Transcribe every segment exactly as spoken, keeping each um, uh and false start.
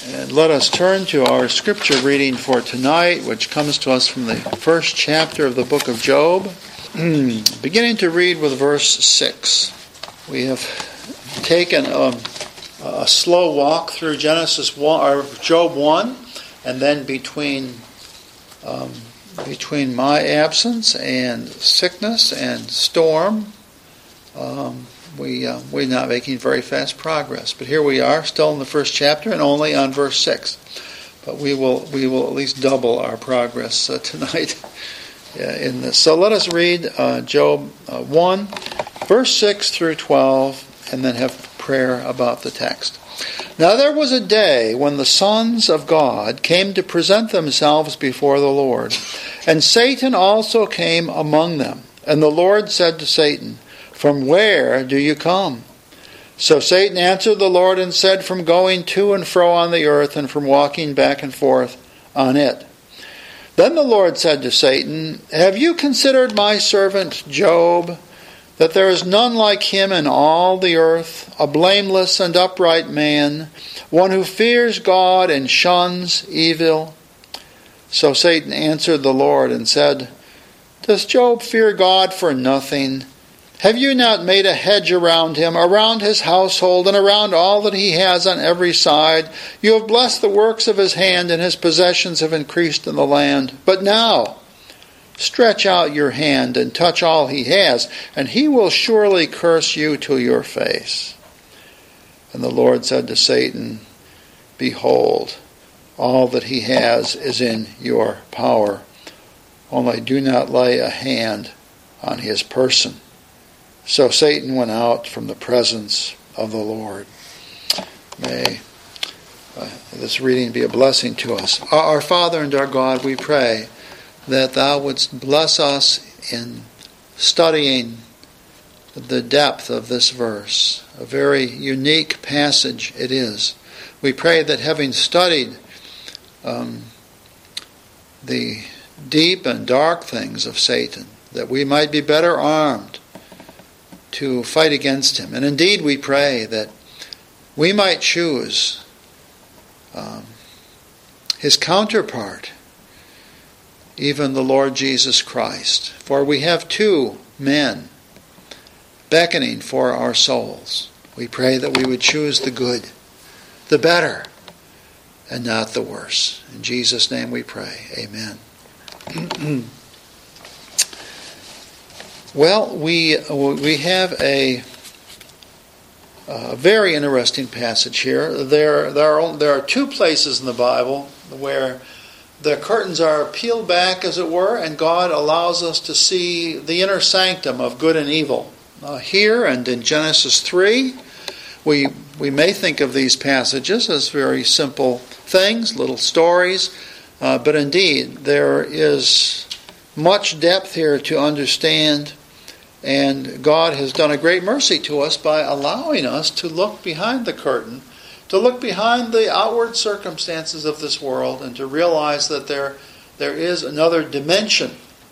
And let us turn to our scripture reading for tonight, which comes to us from the first chapter of the book of Job, beginning to read with verse six. We have taken a, a slow walk through Genesis one, or Job one, and then between um, between my absence and sickness and storm, um, we uh, we're not making very fast progress. But here we are, still in the first chapter, and only on verse six. But we will we will at least double our progress uh, tonight in this. So let us read uh, Job uh, one, verse six through twelve, and then have prayer about the text. Now there was a day when the sons of God came to present themselves before the Lord, and Satan also came among them. And the Lord said to Satan, "From where do you come?" So Satan answered the Lord and said, "From going to and fro on the earth, and from walking back and forth on it." Then the Lord said to Satan, "Have you considered my servant Job, that there is none like him in all the earth, a blameless and upright man, one who fears God and shuns evil?" So Satan answered the Lord and said, "Does Job fear God for nothing? Have you not made a hedge around him, around his household, and around all that he has on every side? You have blessed the works of his hand, and his possessions have increased in the land. But now, stretch out your hand and touch all he has, and he will surely curse you to your face." And the Lord said to Satan, "Behold, all that he has is in your power. Only do not lay a hand on his person." So Satan went out from the presence of the Lord. May uh, this reading be a blessing to us. Our Father and our God, we pray that Thou wouldst bless us in studying the depth of this verse. A very unique passage it is. We pray that having studied um, the deep and dark things of Satan, that we might be better armed to fight against him. And indeed we pray that we might choose um, his counterpart, even the Lord Jesus Christ. For we have two men beckoning for our souls. We pray that we would choose the good, the better, and not the worse. In Jesus' name we pray. Amen. Well, we we have a, a very interesting passage here. There there are there are two places in the Bible where the curtains are peeled back, as it were, and God allows us to see the inner sanctum of good and evil. Uh, here and in Genesis three, we we may think of these passages as very simple things, little stories, uh, but indeed there is much depth here to understand. And God has done a great mercy to us by allowing us to look behind the curtain, to look behind the outward circumstances of this world, and to realize that there, there is another dimension,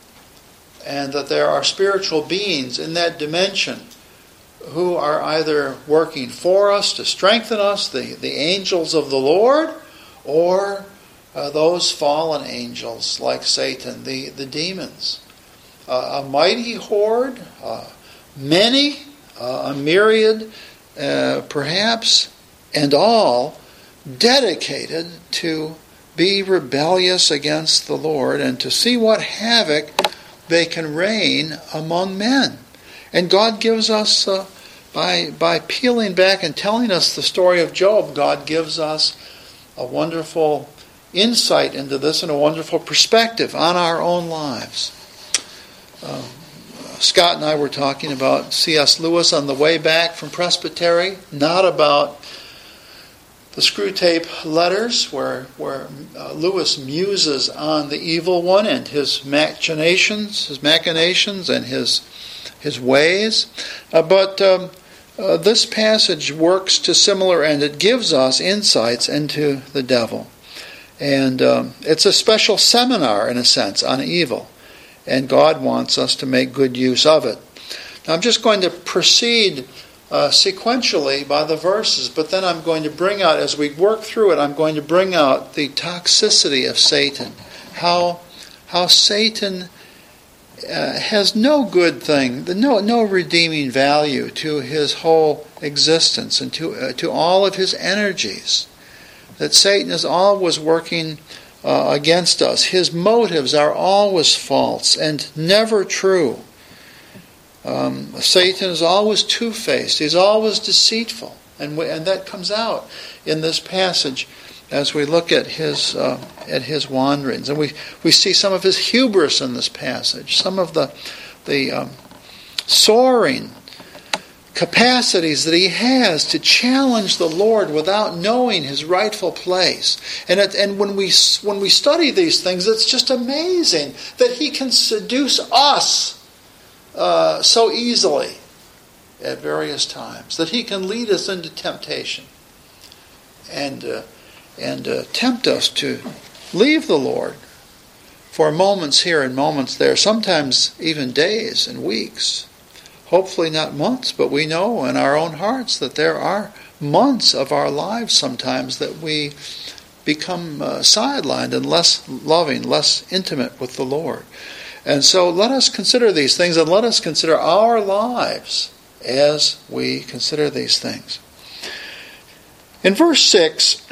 and that there are spiritual beings in that dimension who are either working for us to strengthen us, the, the angels of the Lord, or uh, those fallen angels like Satan, the, the demons. Uh, a mighty horde, uh, many, uh, a myriad, uh, perhaps, and all dedicated to be rebellious against the Lord and to see what havoc they can rain among men. And God gives us, uh, by, by peeling back and telling us the story of Job, God gives us a wonderful insight into this and a wonderful perspective on our own lives. Uh, Scott and I were talking about C S Lewis on the way back from Presbytery, not about the Screw Tape Letters, where where uh, Lewis muses on the evil one and his machinations, his machinations and his his ways. Uh, but um, uh, this passage works to similar end. It gives us insights into the devil, and um, it's a special seminar in a sense on evil. And God wants us to make good use of it. Now I'm just going to proceed uh, sequentially by the verses, but then I'm going to bring out, as we work through it, I'm going to bring out the toxicity of Satan. How, how Satan uh, has no good thing, no, no redeeming value to his whole existence and to, uh, to all of his energies. That Satan is always working uh, against us. His motives are always false and never true. Um, Satan is always two-faced. He's always deceitful. And, we, and that comes out in this passage as we look at his uh, at his wanderings. And we, we see some of his hubris in this passage, some of the, the um, soaring capacities that he has to challenge the Lord without knowing his rightful place. And it, and when we when we study these things, it's just amazing that he can seduce us uh, so easily at various times, that he can lead us into temptation and uh, and uh, tempt us to leave the Lord for moments here and moments there, sometimes even days and weeks. Hopefully not months, but we know in our own hearts that there are months of our lives sometimes that we become uh, sidelined and less loving, less intimate with the Lord. And so let us consider these things, and let us consider our lives as we consider these things. In verse six,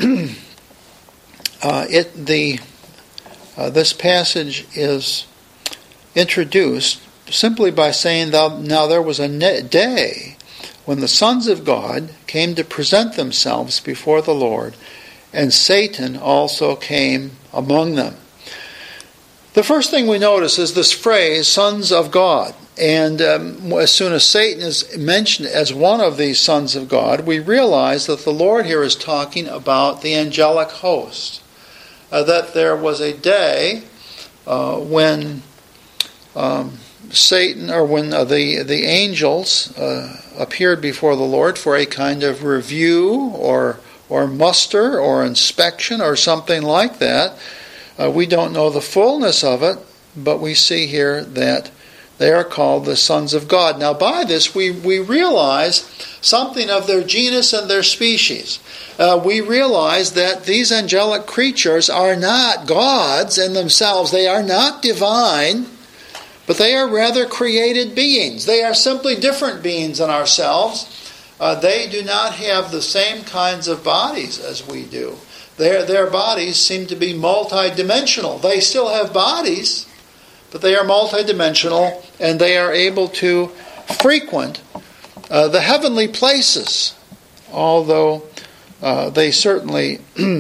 uh, it the uh, this passage is introduced simply by saying, now there was a day when the sons of God came to present themselves before the Lord, and Satan also came among them. The first thing we notice is this phrase, sons of God. And um, as soon as Satan is mentioned as one of these sons of God, we realize that the Lord here is talking about the angelic host. Uh, that there was a day uh, when um, Satan, or when uh, the the angels uh, appeared before the Lord for a kind of review or or muster or inspection or something like that. Uh, we don't know the fullness of it, but we see here that they are called the sons of God. Now by this we, we realize something of their genus and their species. Uh, we realize that these angelic creatures are not gods in themselves. They are not divine, but they are rather created beings. They are simply different beings than ourselves. Uh, they do not have the same kinds of bodies as we do. Their, their bodies seem to be multidimensional. They still have bodies, but they are multidimensional, and they are able to frequent uh, the heavenly places, although uh, they certainly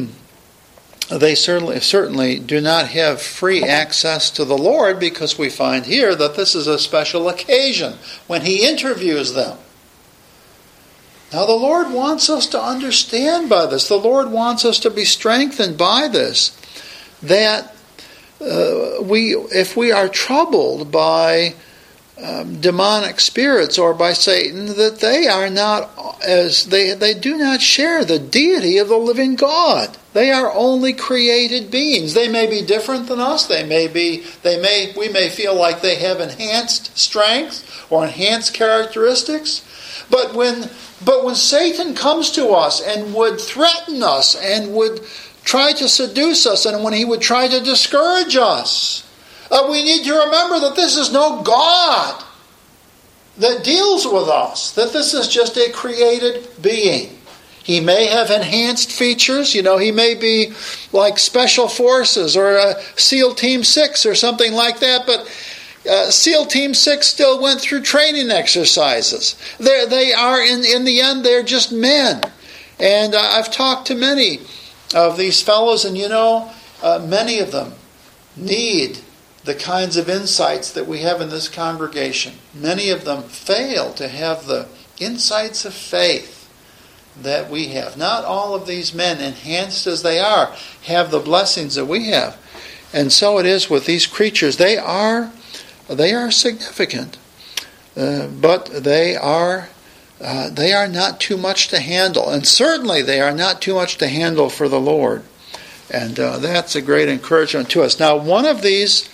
they certainly certainly do not have free access to the Lord, because we find here that this is a special occasion when He interviews them. Now the Lord wants us to understand by this, the Lord wants us to be strengthened by this, that uh, we, if we are troubled by um, demonic spirits or by Satan, that they are not as they they do not share the deity of the living God. They are only created beings. They may be different than us. They may be. They may. We may feel like they have enhanced strength or enhanced characteristics, but when but when Satan comes to us and would threaten us and would try to seduce us, and when he would try to discourage us, uh, we need to remember that this is no God that deals with us, that this is just a created being. He may have enhanced features, you know, he may be like Special Forces or a SEAL Team six or something like that, but uh, SEAL Team six still went through training exercises. They're, they are, in, in the end, they're just men. And uh, I've talked to many of these fellows, and you know, uh, many of them need the kinds of insights that we have in this congregation. Many of them fail to have the insights of faith that we have. Not all of these men, enhanced as they are, have the blessings that we have. And so it is with these creatures. They are, they are significant, uh, but they are Uh, they are not too much to handle. And certainly they are not too much to handle for the Lord. And uh, that's a great encouragement to us. Now, one of these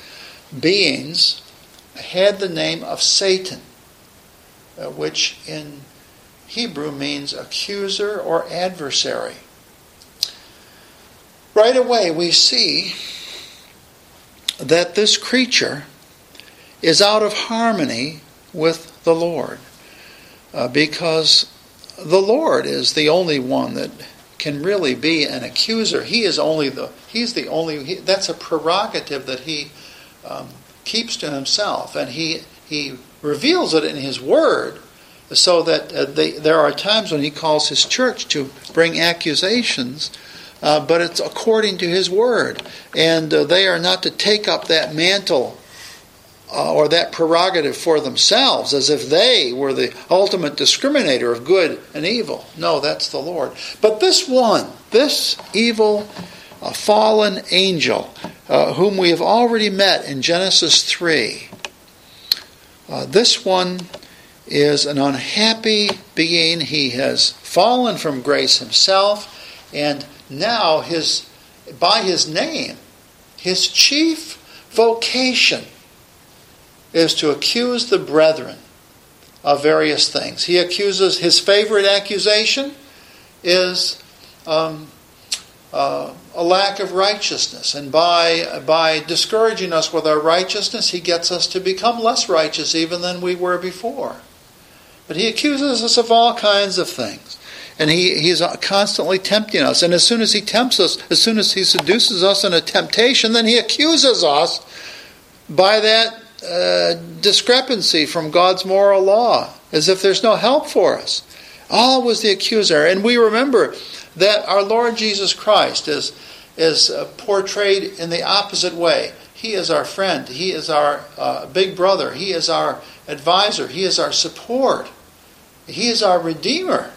beings had the name of Satan, uh, which in Hebrew means accuser or adversary. Right away we see that this creature is out of harmony with the Lord, uh, because the Lord is the only one that can really be an accuser. He is only the He's the only. He, that's a prerogative that He um, keeps to Himself, and He He reveals it in His Word, so that uh, they, there are times when He calls His church to bring accusations, uh, but it's according to His Word, and uh, they are not to take up that mantle Uh, or that prerogative for themselves as if they were the ultimate discriminator of good and evil. No, that's the Lord. But this one, this evil uh, fallen angel, uh, whom we have already met in Genesis three, uh, this one is an unhappy being. He has fallen from grace himself, and now his by his name, his chief vocation is to accuse the brethren of various things. He accuses, his favorite accusation is um, uh, a lack of righteousness. And by, by discouraging us with our righteousness, he gets us to become less righteous even than we were before. But he accuses us of all kinds of things. And he, he's constantly tempting us. And as soon as he tempts us, as soon as he seduces us in a temptation, then he accuses us by that Uh, discrepancy from God's moral law, as if there's no help for us. Always the accuser. And we remember that our Lord Jesus Christ is, is uh, portrayed in the opposite way. He is our friend. He is our uh, big brother. He is our advisor. He is our support. He is our redeemer.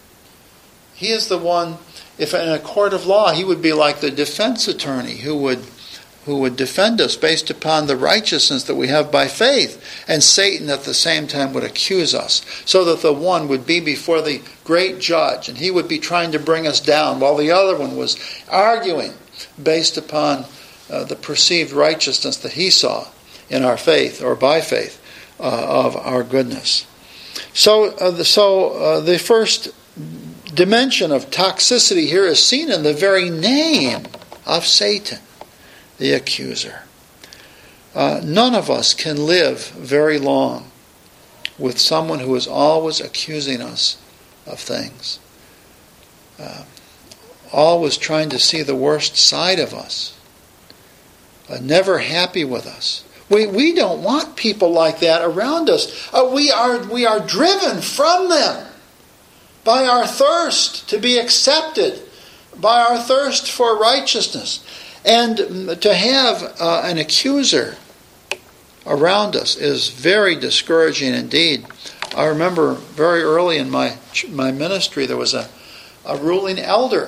He is the one, if in a court of law, he would be like the defense attorney who would who would defend us based upon the righteousness that we have by faith. And Satan at the same time would accuse us, so that the one would be before the great judge, and he would be trying to bring us down, while the other one was arguing based upon uh, the perceived righteousness that he saw in our faith, or by faith, uh, of our goodness. So, uh, the, so uh, the first dimension of toxicity here is seen in the very name of Satan, the accuser. Uh, none of us can live very long with someone who is always accusing us of things. Uh, always trying to see the worst side of us. Uh, never happy with us. We we don't want people like that around us. Uh, we are we are driven from them by our thirst to be accepted, by our thirst for righteousness. And to have uh, an accuser around us is very discouraging indeed. I remember very early in my my ministry there was a, a ruling elder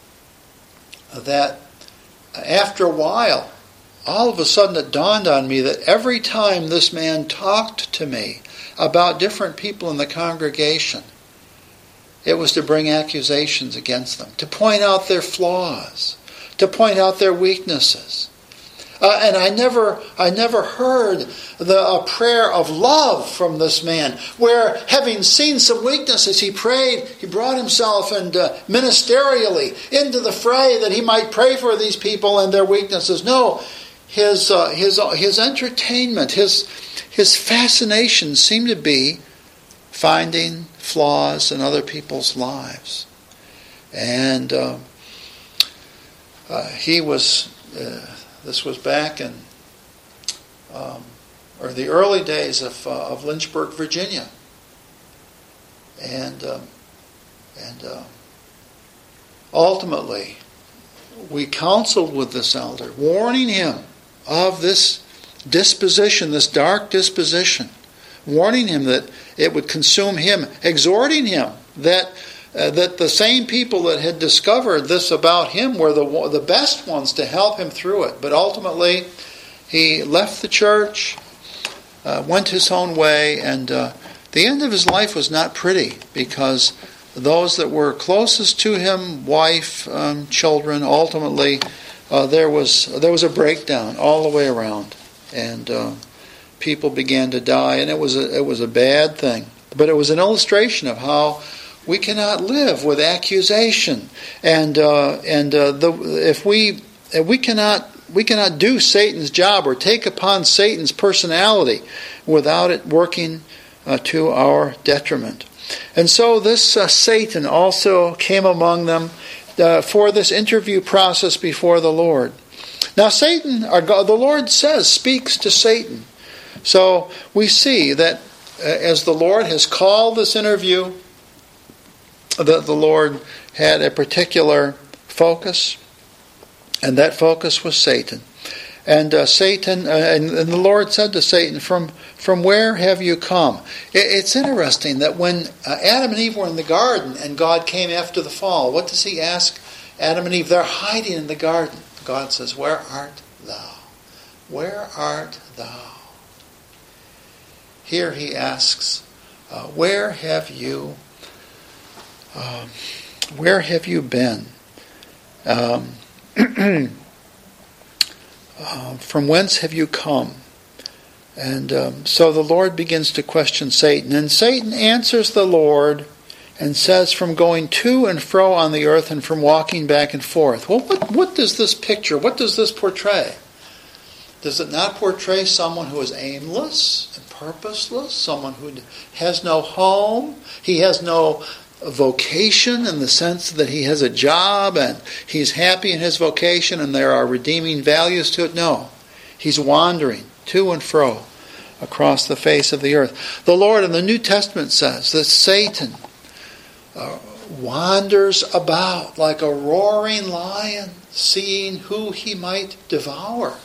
that after a while, all of a sudden it dawned on me that every time this man talked to me about different people in the congregation, it was to bring accusations against them, to point out their flaws, to point out their weaknesses. Uh, and I never I never heard the a prayer of love from this man, where having seen some weaknesses, he prayed, he brought himself and uh, ministerially into the fray that he might pray for these people and their weaknesses. No, his uh, his his entertainment, his his fascination seemed to be finding flaws in other people's lives. And uh, Uh, he was, uh, this was back in, um, or the early days of uh, of Lynchburg, Virginia, and um, and uh, ultimately we counseled with this elder, warning him of this disposition, this dark disposition, warning him that it would consume him, exhorting him that. Uh, that the same people that had discovered this about him were the the best ones to help him through it. But ultimately, he left the church, uh, went his own way, and uh, the end of his life was not pretty, because those that were closest to him, wife, um, children, ultimately uh, there was there was a breakdown all the way around, and uh, people began to die, and it was a, it was a bad thing. But it was an illustration of how we cannot live with accusation, and uh, and uh, the if we if we cannot we cannot do Satan's job or take upon Satan's personality without it working uh, to our detriment. And so this uh, Satan also came among them uh, for this interview process before the Lord. Now Satan, our God, the Lord says, speaks to Satan. So we see that uh, as the Lord has called this interview, that the Lord had a particular focus, and that focus was Satan. And uh, Satan, uh, and, and the Lord said to Satan, "From from where have you come?" It, it's interesting that when uh, Adam and Eve were in the garden, and God came after the fall, what does He ask Adam and Eve? They're hiding in the garden. God says, "Where art thou? Where art thou?" Here He asks, uh, "Where have you? Um, where have you been? Um, uh, from whence have you come?" And um, so the Lord begins to question Satan. And Satan answers the Lord and says, "From going to and fro on the earth and from walking back and forth." Well, what, what does this picture, what does this portray? Does it not portray someone who is aimless and purposeless? Someone who has no home? He has no vocation in the sense that he has a job and he's happy in his vocation and there are redeeming values to it? No. He's wandering to and fro across the face of the earth. The Lord in the New Testament says that Satan uh, wanders about like a roaring lion, seeing who he might devour.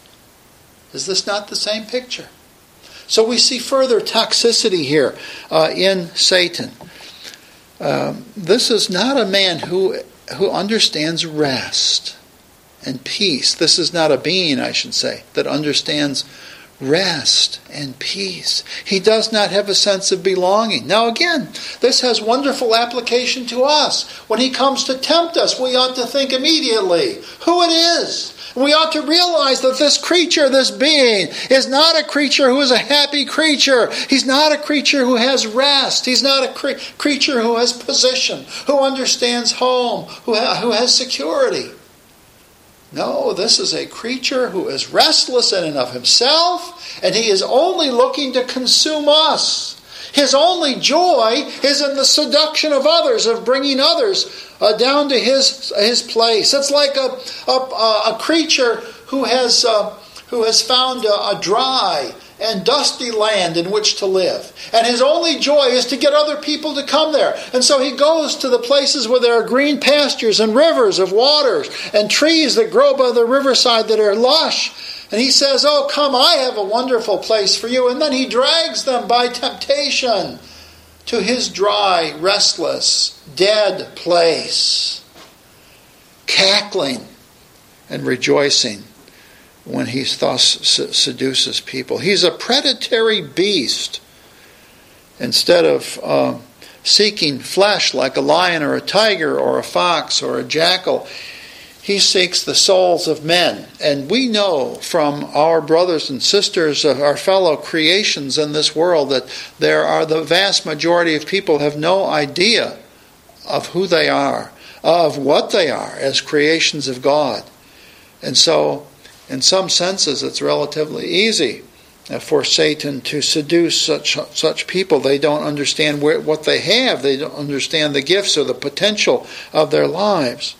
Is this not the same picture? So we see further toxicity here uh, in Satan. Um, this is not a man who who understands rest and peace. This is not a being, I should say, that understands rest and peace. He does not have a sense of belonging. Now again, this has wonderful application to us. When he comes to tempt us, we ought to think immediately who it is. We ought to realize that this creature, this being, is not a creature who is a happy creature. He's not a creature who has rest. He's not a cre- creature who has position, who understands home, who, ha- who has security. No, this is a creature who is restless in and of himself, and he is only looking to consume us. His only joy is in the seduction of others, of bringing others uh, down to his his place. It's like a a, a creature who has uh, who has found a, a dry and dusty land in which to live, and his only joy is to get other people to come there. And so he goes to the places where there are green pastures and rivers of waters and trees that grow by the riverside that are lush. And he says, "Oh, come, I have a wonderful place for you." And then he drags them by temptation to his dry, restless, dead place, cackling and rejoicing when he thus seduces people. He's a predatory beast. Instead of uh, seeking flesh like a lion or a tiger or a fox or a jackal, he seeks the souls of men. And we know from our brothers and sisters, our fellow creations in this world, that there are the vast majority of people have no idea of who they are, of what they are as creations of God. And so, in some senses, it's relatively easy for Satan to seduce such such people. They don't understand where, what they have. They don't understand the gifts or the potential of their lives.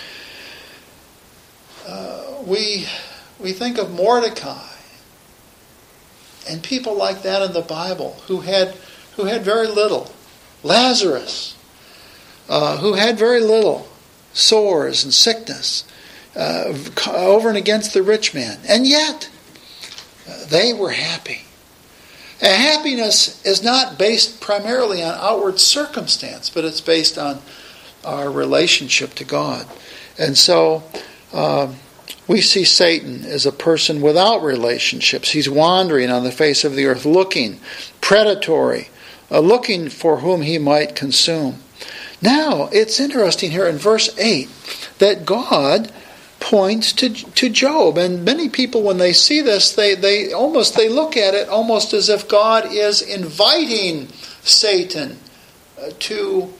Uh, we we think of Mordecai and people like that in the Bible who had who had very little. Lazarus, uh, who had very little, sores and sickness, uh, over and against the rich man, and yet uh, they were happy. And happiness is not based primarily on outward circumstance, but it's based on our relationship to God. And so Um, we see Satan as a person without relationships. He's wandering on the face of the earth, looking, predatory, uh, looking for whom he might consume. Now, it's interesting here in verse eight that God points to to Job, and many people, when they see this, they they almost they look at it almost as if God is inviting Satan uh, to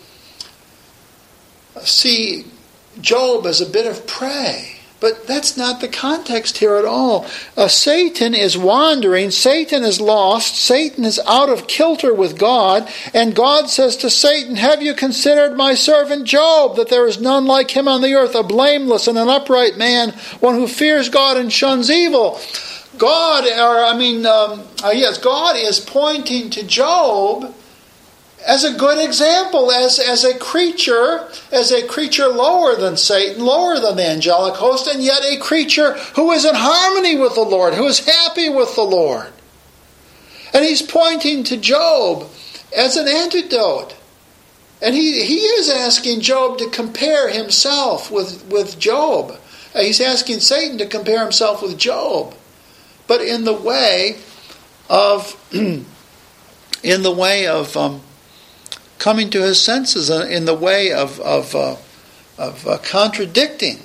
see Job as a bit of prey. But that's not the context here at all. Uh, Satan is wandering. Satan is lost. Satan is out of kilter with God. And God says to Satan, have you considered my servant Job, that there is none like him on the earth, a blameless and an upright man, one who fears God and shuns evil? God, or I mean, um, uh, yes, God is pointing to Job as a good example, as, as a creature, as a creature lower than Satan, lower than the angelic host, and yet a creature who is in harmony with the Lord, who is happy with the Lord. And he's pointing to Job as an antidote. And he, he is asking Job to compare himself with, with Job. He's asking Satan to compare himself with Job. But in the way of, in the way of, um, coming to his senses, in the way of of, uh, of uh, contradicting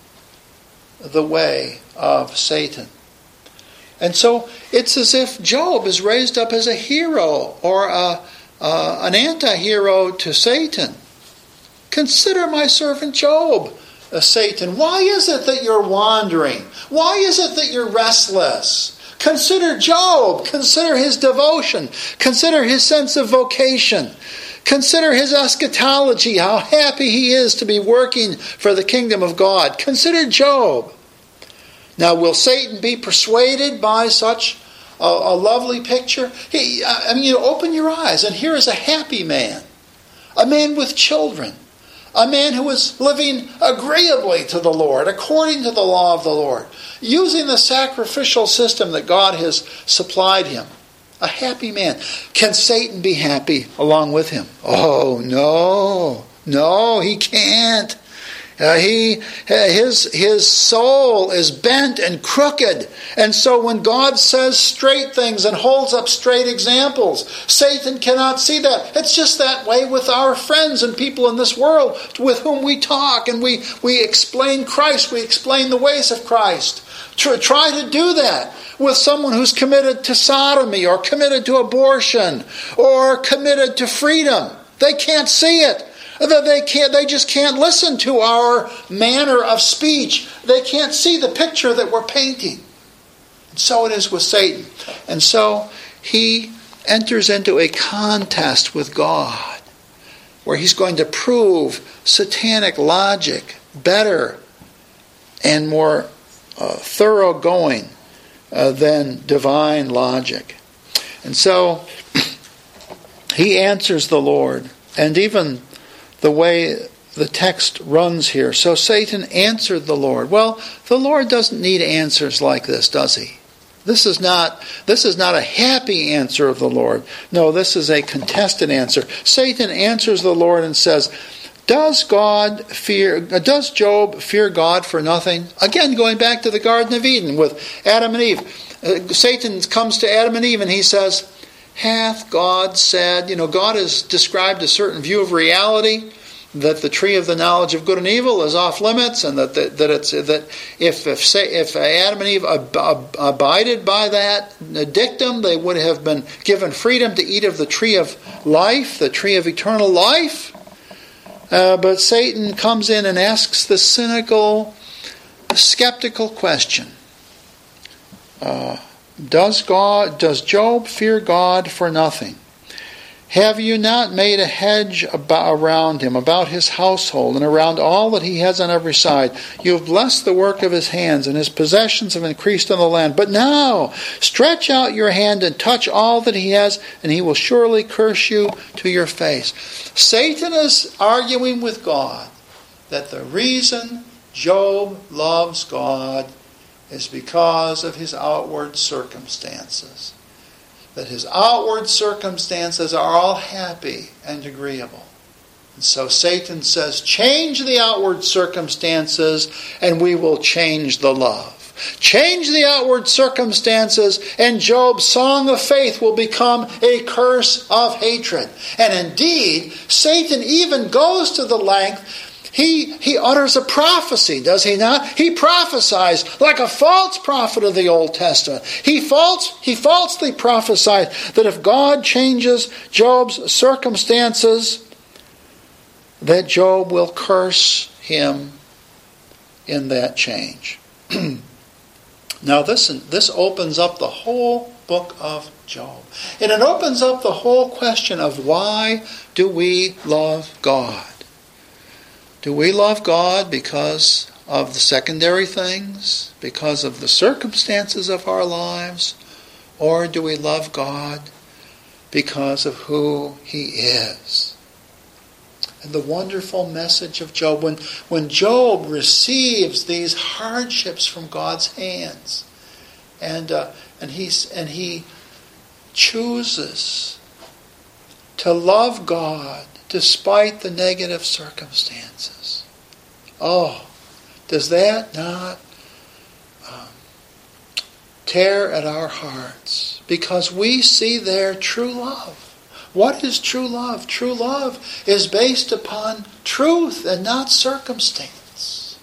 the way of Satan. And so it's as if Job is raised up as a hero or a, uh, an anti-hero to Satan. Consider my servant Job, uh, Satan. Why is it that you're wandering? Why is it that you're restless? Consider Job. Consider his devotion. Consider his sense of vocation. Consider his eschatology, how happy he is to be working for the kingdom of God. Consider Job. Now, will Satan be persuaded by such a, a lovely picture? He, I mean, you open your eyes, and here is a happy man, a man with children, a man who is living agreeably to the Lord, according to the law of the Lord, using the sacrificial system that God has supplied him. A happy man. Can Satan be happy along with him? Oh, no. No, he can't. Uh, he, his, his soul is bent and crooked. And so when God says straight things and holds up straight examples, Satan cannot see that. It's just that way with our friends and people in this world with whom we talk and we, we explain Christ. We explain the ways of Christ. Try, try to do that with someone who's committed to sodomy or committed to abortion or committed to freedom. They can't see it. They can't. They just can't listen to our manner of speech. They can't see the picture that we're painting. And so it is with Satan. And so he enters into a contest with God where he's going to prove satanic logic better and more uh, thoroughgoing Uh, than divine logic. And so he answers the Lord. And even the way the text runs here. So Satan answered the Lord. Well, the Lord doesn't need answers like this, does he? This is not this is not a happy answer of the Lord. No, this is a contested answer. Satan answers the Lord and says, Does God fear? Does Job fear God for nothing? Again, going back to the Garden of Eden with Adam and Eve. Uh, Satan comes to Adam and Eve and he says, hath God said, you know, God has described a certain view of reality, that the tree of the knowledge of good and evil is off limits, and that that, that it's that if if say, if Adam and Eve ab, ab, abided by that dictum, they would have been given freedom to eat of the tree of life, the tree of eternal life. Uh, but Satan comes in and asks the cynical, skeptical question: uh, Does God? Does Job fear God for nothing? Have you not made a hedge about, around him, about his household, and around all that he has on every side? You have blessed the work of his hands, and his possessions have increased on the land. But now, stretch out your hand and touch all that he has, and he will surely curse you to your face. Satan is arguing with God that the reason Job loves God is because of his outward circumstances. That his outward circumstances are all happy and agreeable. And so Satan says, change the outward circumstances and we will change the love. Change the outward circumstances and Job's song of faith will become a curse of hatred. And indeed, Satan even goes to the length, He, he utters a prophecy, does he not? He prophesies like a false prophet of the Old Testament. He, false, he falsely prophesied that if God changes Job's circumstances, that Job will curse him in that change. Now this, this opens up the whole book of Job. And it opens up the whole question of why do we love God? Do we love God because of the secondary things? Because of the circumstances of our lives? Or do we love God because of who He is? And the wonderful message of Job, when, when Job receives these hardships from God's hands, and uh, and he's and he chooses to love God despite the negative circumstances. Oh, does that not um, tear at our hearts? Because we see there true love. What is true love? True love is based upon truth and not circumstance.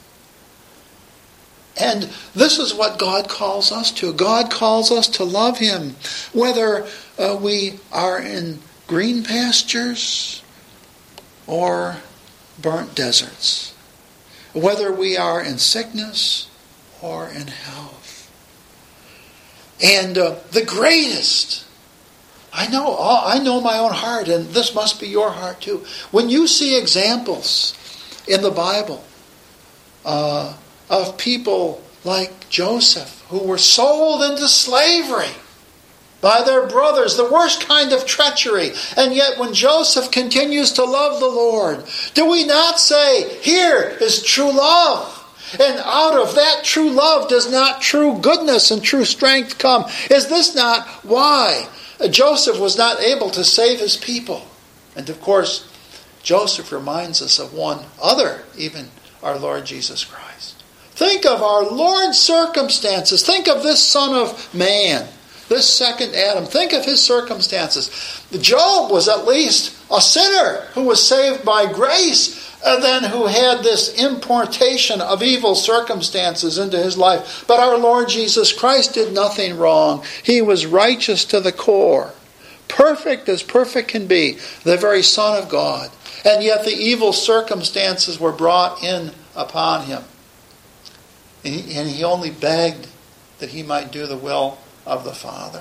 And this is what God calls us to. God calls us to love Him, whether uh, we are in green pastures or burnt deserts, whether we are in sickness or in health. And uh, the greatest, I know, I know my own heart, and this must be your heart too. When you see examples in the Bible uh, of people like Joseph who were sold into slavery by their brothers, the worst kind of treachery, and yet when Joseph continues to love the Lord, do we not say, here is true love? And out of that true love does not true goodness and true strength come? Is this not why Joseph was not able to save his people? And of course, Joseph reminds us of one other, even our Lord Jesus Christ. Think of our Lord's circumstances. Think of this Son of Man, this second Adam. Think of his circumstances. Job was at least a sinner who was saved by grace, and then who had this importation of evil circumstances into his life. But our Lord Jesus Christ did nothing wrong. He was righteous to the core, perfect as perfect can be, the very Son of God. And yet the evil circumstances were brought in upon him. And he, and he only begged that he might do the will of the Father.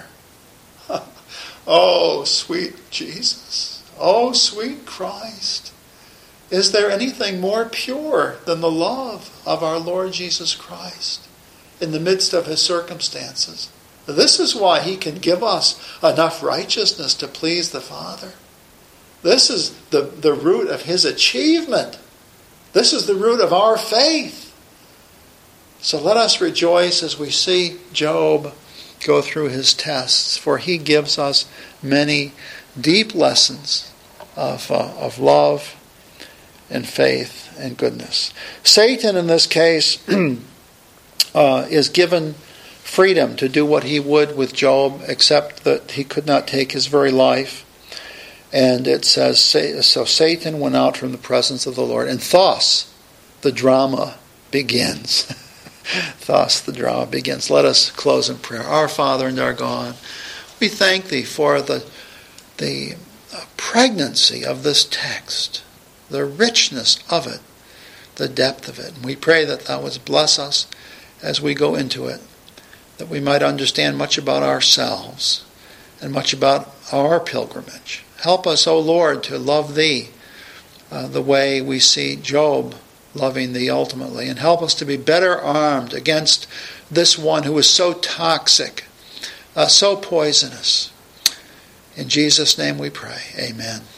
Oh, sweet Jesus. Oh, sweet Christ. Is there anything more pure than the love of our Lord Jesus Christ in the midst of his circumstances? This is why he can give us enough righteousness to please the Father. This is the, the root of his achievement. This is the root of our faith. So let us rejoice as we see Job go through his tests, for he gives us many deep lessons of, uh, of love and faith and goodness. Satan, in this case, uh, is given freedom to do what he would with Job, except that he could not take his very life. And it says, so Satan went out from the presence of the Lord. And thus, the drama begins. Thus, the drama begins. Let us close in prayer. Our Father and our God, we thank Thee for the, the pregnancy of this text, the richness of it, the depth of it. And we pray that Thou wouldst bless us as we go into it, that we might understand much about ourselves and much about our pilgrimage. Help us, O Lord, to love Thee uh, the way we see Job loving Thee ultimately, and help us to be better armed against this one who is so toxic, uh, so poisonous. In Jesus' name we pray. Amen.